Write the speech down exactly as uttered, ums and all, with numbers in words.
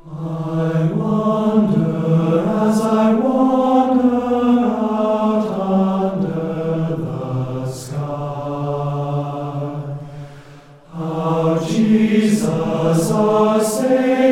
I wonder as I wander out under the sky, how Jesus our Savior